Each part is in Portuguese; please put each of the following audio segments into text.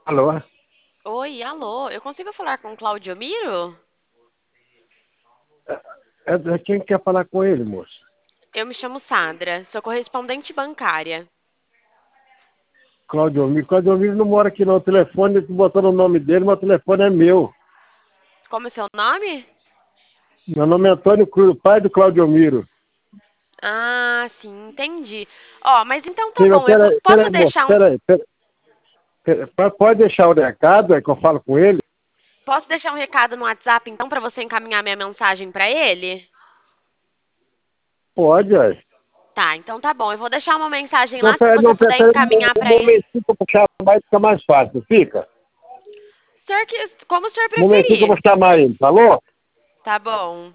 Alô? Oi, alô, eu consigo falar com o Claudio Miro? Quem quer falar com ele, moço? Eu me chamo Sandra, sou correspondente bancária. Claudio Miro. Claudio Miro não mora aqui não. O telefone, tu botou no nome dele, mas o telefone é meu. Como é seu nome? Meu nome é Antônio Cruz, pai do Claudio Miro. Ah, sim, entendi. Ó, mas então tá Sim, mas bom, peraí, posso peraí, moço, deixar um, peraí. Pode deixar o recado, é que eu falo com ele? posso deixar um recado no WhatsApp então pra você encaminhar minha mensagem pra ele? Pode, é. Tá, então tá bom. Eu vou deixar uma mensagem Não, lá se peraí, você não, puder peraí, encaminhar um pra ele. momentinho que eu vou chamar, fica mais fácil, fica? Como o senhor Um momentinho que eu vou preferir. chamar ele, falou? Tá bom.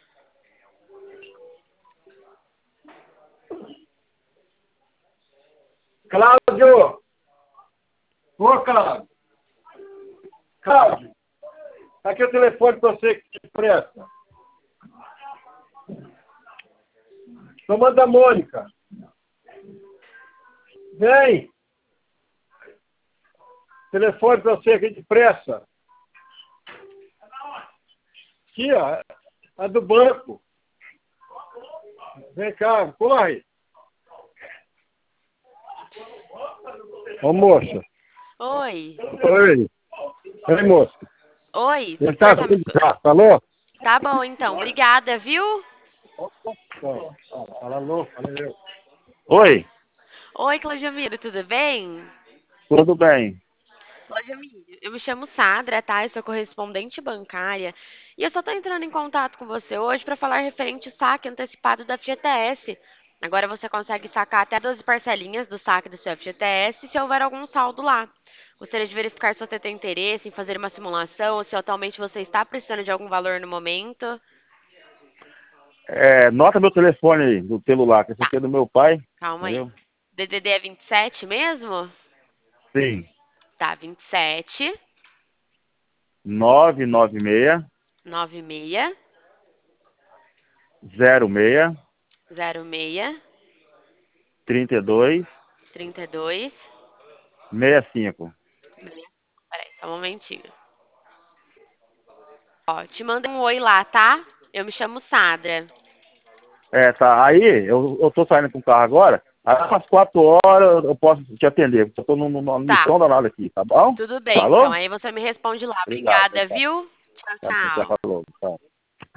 Cláudio! Ô, Cláudio! Cláudio! Aqui é o telefone pra você que te presta. Tomando a Mônica. Vem! Telefone pra você aqui depressa. Aqui, ó. A do banco. Vem cá, corre. Ô, moça. Oi. Oi. Oi, moça. Oi, Ele o senhor tá tá me vindo escutando? já, falou? Tá bom então, obrigada, viu? Fala louco, fala eu. Oi, Oi, Claudio Miro, tudo bem? tudo bem? Claudio Miro, eu me chamo Sandra, tá? Eu sou correspondente bancária. E eu só tô entrando em contato com você hoje para falar referente ao saque antecipado da FGTS. Agora você consegue sacar até 12 parcelinhas do saque do seu FGTS se houver algum saldo lá. Gostaria de verificar se você tem interesse em fazer uma simulação ou se atualmente você está precisando de algum valor no momento. Nota meu telefone aí, do celular, que esse Tá, aqui é do meu pai, calma aí. entendeu? DDD é 27 mesmo? Sim. Tá, 27 996 96 06 06 32 32. 65. Peraí, só um momentinho. Ó, te mando um oi lá, tá? Eu me chamo Sandra. Tá. Aí, eu tô saindo com o carro agora. Aí, às 4 horas eu posso te atender. Eu tô numa Tá, missão danada aqui, tá bom? tudo bem, então. Falou? Aí você me responde lá. Obrigado. Obrigada, viu? Tchau, Já tchau. falou. Tchau.